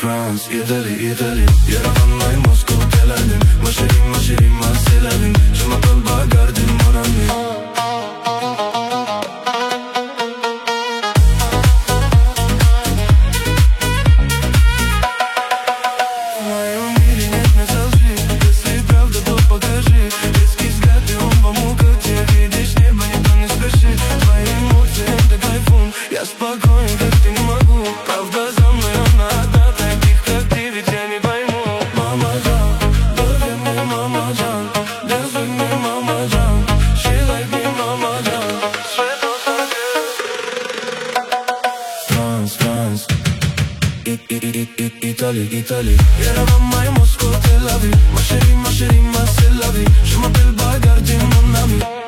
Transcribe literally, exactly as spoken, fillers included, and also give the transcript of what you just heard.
France, Italie, Italie. Yerevan, my Moscow, Tel Aviv. Ma chérie, ma chérie, ma c'est la vie. Je m'appelle Bagardi, mon ami. Я спокоен, как ты не могу. Правда за мной она одна. Таких, как ты, ведь я не пойму. Мама Джан, look at me, Mama Джан. Dance with me, Mama Джан. She like me, Mama Джан. Sweat on target. France, France. Italie, Italie. Yerevan, my Moscow, Tel Aviv. Ma chérie, ma chérie, ma c'est la vie. Je m'appelle Bagardi, mon ami.